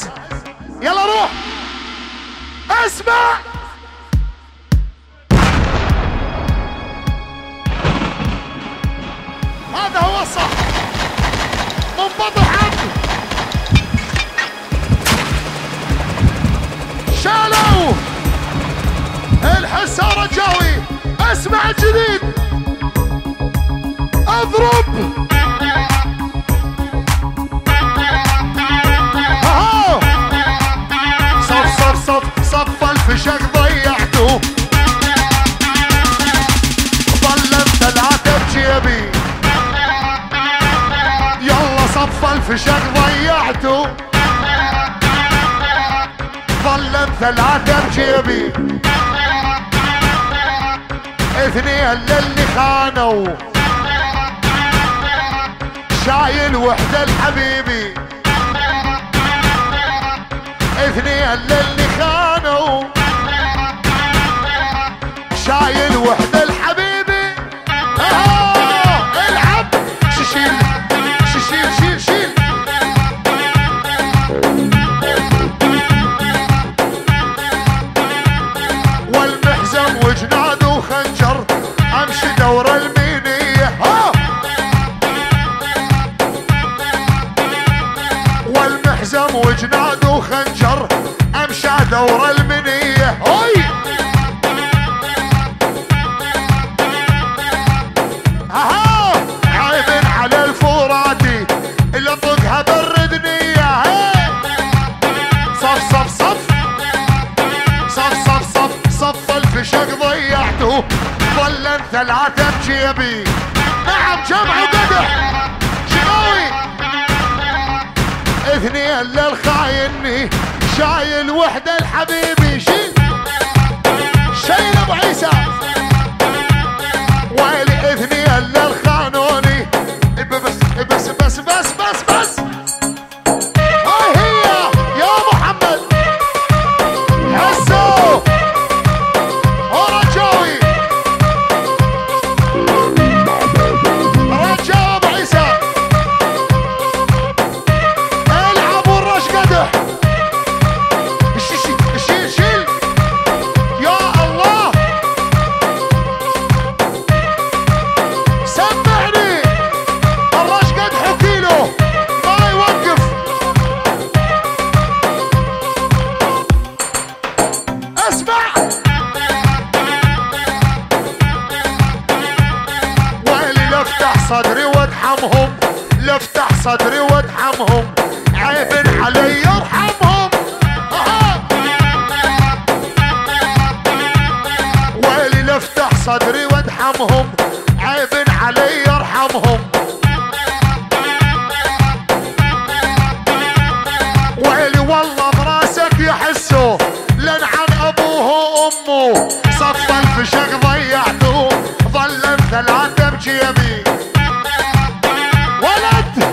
يلا روح اسمع. هذا هو الصح، منبطح عنه. شالوا الحسة رجاوي. اسمع الجديد، اضرب. اهو صف الفشق ضيعته. ظلت ثلاثة بجيبي. يلا صف الفشق ضيعته. ظلت ثلاثة بجيبي. اثنين للي خانوا. شايل وحدة لحبيبي. اثنين للي خانوا. شايل وحدة لحبيبي. العب. شيل شيل شيل شيل. والمحزم وجناد وخنجر. امشي دور المينية. والمحزم وجناد وخنجر. امشي دور المنية. عيب على الفوراتي اللي اطلقها برد نية. صف صف صف صف صف صف صف الفشق ضيعته. ظلن ثلاثة بجيبي. نعم جمع قدح شقاوي. اثنين للخايني. شايل وحدة لحبيبي. شيل ابو عيسى. ويلي اثنين للخانوني. بس بس بس بس بس بس. هاي هي يا محمد. حسوا رجاوي. رجاء ابو عيسى. العبوا الرش قدح. شيل شيل يا الله. سمعني الرش قدح وكيلو ما يوقف. اسمع. ويلي لافتح صدري وادحمهم. لافتح صدري وادحمهم. عيب علي ارحمهم. ويلي لافتح صدري وادحمهم. عيب علي ارحمهم. ويلي والله براسك يحسوا لن عن ابوه وامه. صف الفشق ضيعته. ظلن ثلاثة بجيبي. ولد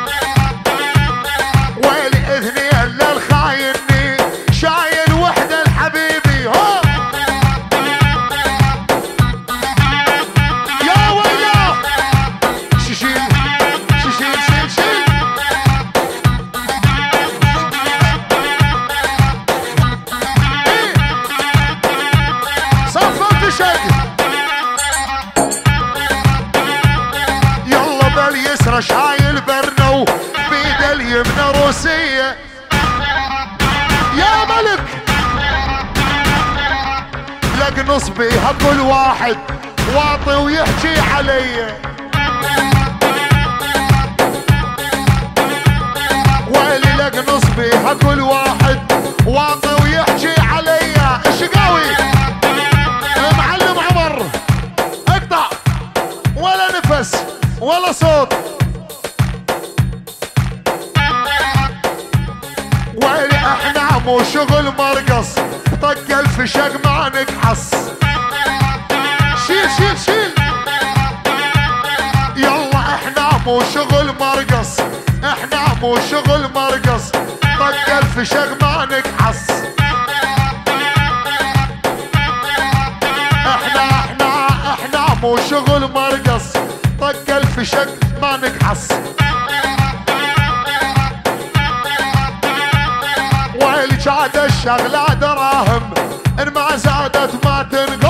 ويلي اثنين للخايني. شايل وحدة لحبيبي. يا ويلاه. شيل شيل شيل شيل. صف الفشق. يلا باليسرى شايل برنو. بيد اليمنى روسية. يا ملك لك نصبيها كل واحد. واطي ويحكي علي. ويلي لك نصبيها كل واحد. واطي ويحكي علي. الشقاوي معلم عمر. اقطع ولا نفس ولا صوت. ويلي احنا مو شغل مرقص. طق الفشق ما نقحص. شيل شيل شيل. يلا احنا مو شغل مرقص. احنا مو شغل مرقص. طق الفشق ما نقحص. احنا مو شغل مرقص. طق الفشق ما نقحص. شاد الشغلة دراهم، ان ما زادت ما تنقل